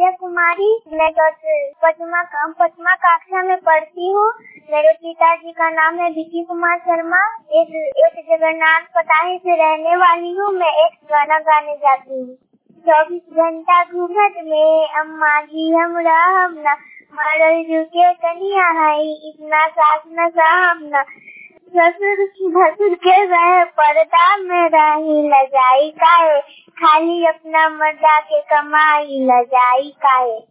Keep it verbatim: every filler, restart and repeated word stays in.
विजय कुमारी। मैं पचमा पचमा कक्षा में पढ़ती हूँ। मेरे पिताजी का नाम है विकी कुमार शर्मा। एक एक जगन्नाथ पताही से रहने वाली हूँ। मैं एक गाना गाने जाती हूँ। चौबीस घंटा घूंघट में अम्मा जी हमरा हमना मारल जुके कनिया है इतना सास न सामना ससुर भसुर के रहे पर्दा में रही लजाई काहे खाली अपना मर्दा के कमाई लजाई काहे।